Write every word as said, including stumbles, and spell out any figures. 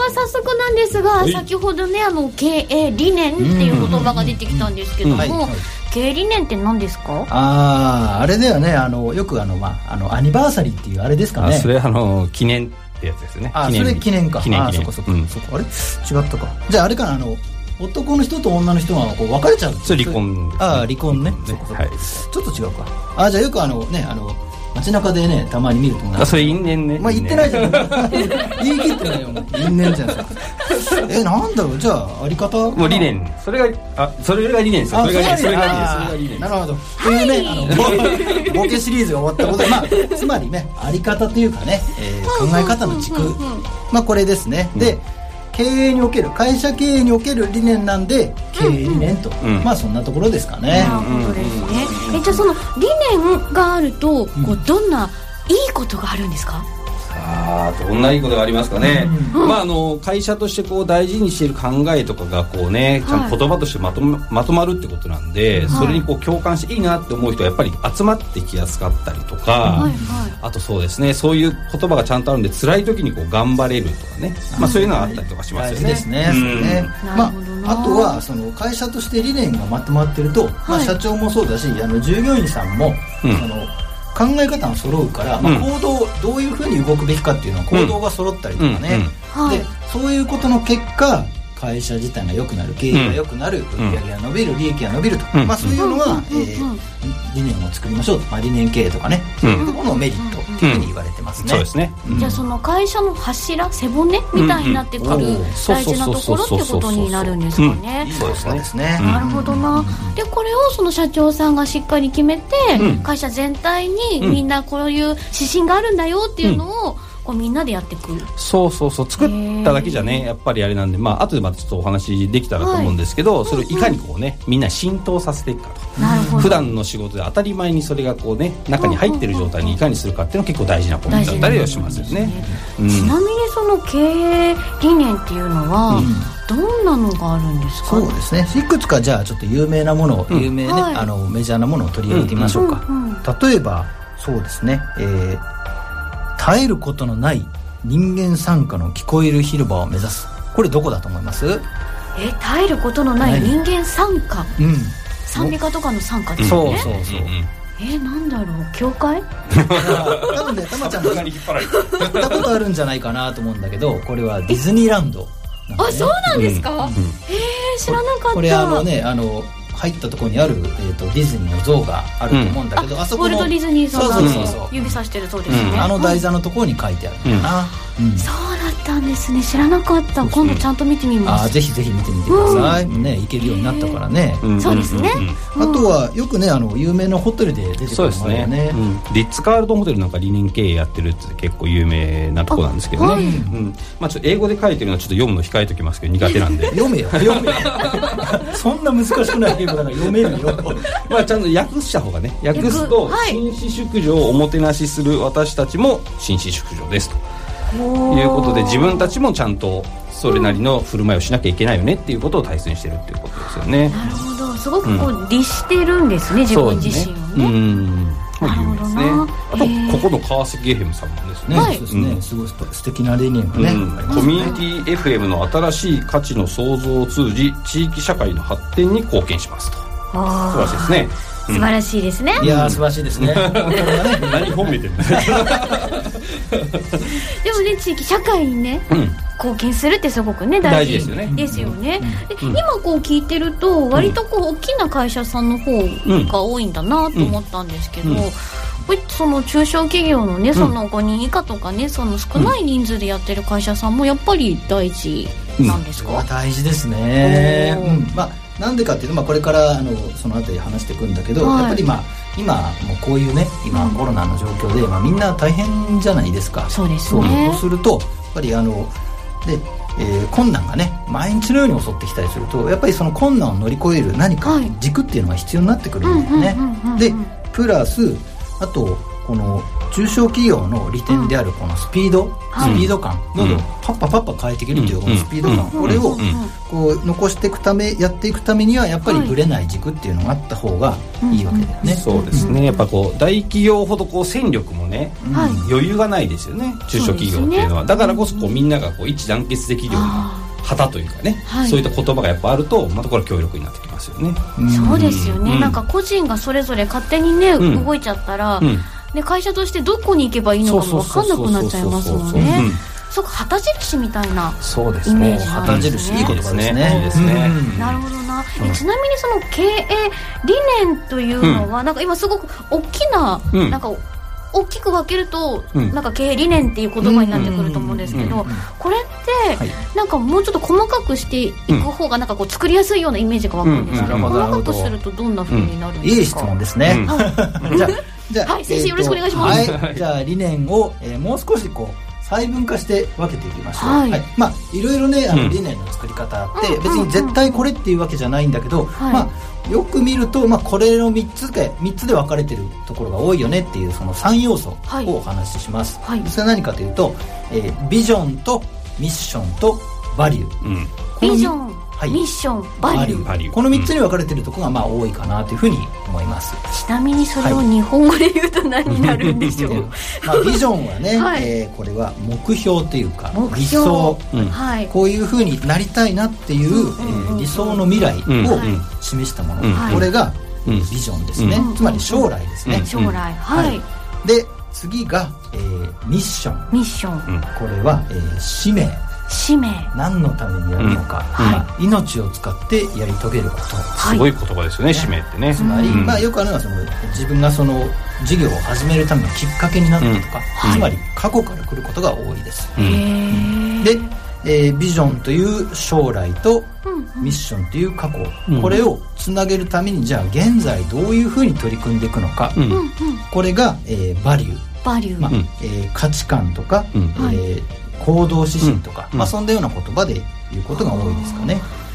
は早速なんですが、先ほどねあの経営理念っていう言葉が出てきたんですけども、はいはい、経営理念って何ですか？ ああ、あれだよね、あのよくあの、まあ、あのアニバーサリーっていうあれですかね。 あ、それあの記念ってやつですね。 あ、それ記念か。 記念記念。 あ、そこそこ、うん、そこあれ違ったか。じゃああれかな、あの男の人と女の人がこう別れちゃう。 それ離婚です、ね。 ああ、離婚ね。そこそこ、はい、ちょっと違うか。あ、じゃあよくあのね、あの街中でねたまに見ると思う。 あ、それ因縁ね。 まあ言ってないじゃん。言い切ってないよ。因縁じゃん。え、なんだろう、じゃああり方。 もう理念。それがあそれが理念ですよ。それが理念。それが理念。 なるほど。というね、あのボケシリーズが終わったことで、まあつまりねあり方というかね、えー、考え方の軸、まあこれですね。で。経営における会社経営における理念なんで経営理念と、うんうん、まあそんなところですかね。 なるほどですね。え、じゃあその理念があるとこうどんないいことがあるんですか？ さあどんないいことがありますかね、うん、まああの会社としてこう大事にしている考えとかがこうねちゃんと言葉としてまとま、まとまるってことなんで、はい、それにこう共感していいなって思う人はやっぱり集まってきやすかったりとか、はいはい、あとそうですね、そういう言葉がちゃんとあるんで辛い時にこう頑張れるとかね、まあ、そういうのがあったりとかしますよね。 大事ですね、うん、ね、まあ、あとはその会社として理念がまとまってると、はい、まあ、社長もそうだしあの従業員さんも、うん、あの考え方が揃うから、まあ、行動、うん、どういうふうに動くべきかっていうのは行動が揃ったりとかね、うんうんうん、でそういうことの結果会社自体が良くなる、経営が良くなる、うん、売上が伸びる、利益が伸びると、うん、まあ、そういうのは、うん、えー、理念を作りましょうと、まあ、理念経営とかね、そういうところのメリットっていうふうに言われてますね、うん、そうですね、 うん、じゃあその会社の柱、背骨みたいになってくる大事なところってことになるんですかね。 そうですね。 なるほどな。でこれをその社長さんがしっかり決めて、うん、会社全体にみんなこういう指針があるんだよっていうのを、うんこうみんなでやっていく。 そうそうそう、作っただけじゃねやっぱりあれなんで、まあ後でまたちょっとお話できたらと思うんですけど、はい、それをいかにこうねみんな浸透させていくかと、なるほど、普段の仕事で当たり前にそれがこうね中に入ってる状態にいかにするかっていうのは結構大事なポイントだったりはしますよね。 うん、ちなみにその経営理念っていうのは、うん、どんなのがあるんですか？ そうですね、いくつかじゃあちょっと有名なものを、うん、有名ね、はい、あのメジャーなものを取り上げてみましょうか。うんうんうん、例えばそうですね、えー、絶えることのない人間参加の聞こえる広場を目指す。これどこだと思います？ え、絶えることのない人間参加、うん、賛美歌とかの参加ですよね。 そうそうそう、うん、 え、なんだろう、教会？ 多分ね、たまちゃんが行ったことあるんじゃないかなと思うんだけど、これはディズニーランド、ね、 あ、そうなんですか？うんうん、えー、知らなかった。 これあのね、あの入ったところにある、えー、とディズニーの像があると思うんだけど、うん、あ, あそこのウォルト・ディズニー像が、そうそうそう、 指さしてるそうですね、うん、 あの台座のところに書いてあるんだな、 うんうん、そうだったんですね、知らなかった。そうそう、今度ちゃんと見てみます。 あ、ぜひぜひ見てみてください、うん、ね、行けるようになったからね、 うん、そうですね、 うん、あとはよくねあの有名なホテルで出てくるのがね、ね、うん、 リッツ・カールトンホテルなんか理念経営やってるって結構有名なとこなんですけどね、はい、うん、まあ、ちょっと英語で書いてるのはちょっと読むの控えときますけど苦手なんで読めよ読めよそんな難しくない英語だから読めるよまあちゃんと訳した方がね、訳すと、はい、紳士淑女をおもてなしする私たちも紳士淑女ですということで、自分たちもちゃんとそれなりの振る舞いをしなきゃいけないよねっていうことを大切にしてるっていうことですよね。 なるほど、すごくこう、うん、律してるんですね、自分自身をね。う、ね、うん、なるほどな。 あとここの川崎ゲーヘムさんもですね、 はい、そうですね、うん、すごい素敵な理念がね、うん、 コミュニティ エフエム の新しい価値の創造を通じ地域社会の発展に貢献しますと。素晴らしいですね。 素晴らしいですね、 うん、いや素晴らしいですね何褒めてるんだでもね、地域社会にね、うん、貢献するってすごくね大事ですよね。ですよね、うんうん、今こう聞いてると割とこう大きな会社さんの方が多いんだなと思ったんですけど、うんうん、その中小企業のね、そのごにん以下とかね、その少ない人数でやってる会社さんもやっぱり大事なんですか？ うん、大事ですね、うん、まあなんでかっていうと、まあ、これからあのそのあたり話していくんだけど、はい、やっぱり、まあ、今もうこういうね今、うん、コロナの状況で、まあ、みんな大変じゃないですか。 そうですね。 そうするとやっぱりあので、えー、困難がね毎日のように襲ってきたりすると、やっぱりその困難を乗り越える何か軸っていうのが必要になってくるんだよね。でプラスあとこの中小企業の利点であるこのスピード、うん、スピード感、どんどんパッパパッパ変えていけるというこのスピード感、これをこう残していくためやっていくためにはやっぱりぶれない軸っていうのがあった方がいいわけだよね。 そうですね。やっぱこう大企業ほどこう戦力もね、うん、余裕がないですよね、中小企業っていうのは。だからこそこうみんながこう一致団結できるような旗というかね、はい、そういった言葉がやっぱあるとまたこれ協力になってきますよね。 そうですよね、うん、なんか個人がそれぞれ勝手にね、うん、動いちゃったら、うんで会社としてどこに行けばいいのかも分かんなくなっちゃいますもんね。そうか、旗印みたいなイメージなんですね。 旗印いい言葉ですね。 いいですね、うん、 なるほどな、うん、ちなみにその経営理念というのは、うん、なんか今すごく大きな、うん、なんか大きく分けると、うん、なんか経営理念っていう言葉になってくると思うんですけど、これって、はい、なんかもうちょっと細かくしていく方がなんかこう作りやすいようなイメージが湧くんですけど、うんうん、細かくするとどんな風になるんですか？ いい質問ですね、うん、じゃあじゃあはい、先生よろしくお願いします。 はい、じゃあ理念を、えー、もう少しこう細分化して分けていきましょう。はい、はい、まあいろいろねあの、うん、理念の作り方って別に絶対これっていうわけじゃないんだけど、うんうんうん、まあよく見ると、まあ、これのみっつでみっつで分かれてるところが多いよねっていうそのさん要素をお話しします。はいはい、それは何かというと、えー、ビジョンとミッションとバリュー。うん、 ビジョン、はい、ミッション、バリュー、 バリュー、このみっつに分かれてるところがまあ多いかなというふうに思います。 ちなみにそれを日本語で言うと何になるんでしょう？はい、 まあ、ビジョンはね、はい、えー、これは目標というか理想、うんはい、こういうふうになりたいなっていう、うんえー、理想の未来を示したもの、うんはい、これが、うん、ビジョンですね、うん、つまり将来ですね、うん、 将来、はい、 で次が、えー、ミッション、 ミッション、 これは、えー、使命、 使命、 何のためにやるのか、うんはい、命を使ってやり遂げること、 すごい言葉ですよね、使命ってね。 つまり、うんまあ、よくあるのはその自分がその事業を始めるためのきっかけになったとか、うん、つまり過去から来ることが多いです、うん、で、えー、ビジョンという将来とミッションという過去、うん、これをつなげるためにじゃあ現在どういうふうに取り組んでいくのか、うん、これが、えー、バリュー、 バリュー、 まあえー、価値観とか、うんえー行動指針とか、うんまあ、そんなような言葉で言うことが多いですかね。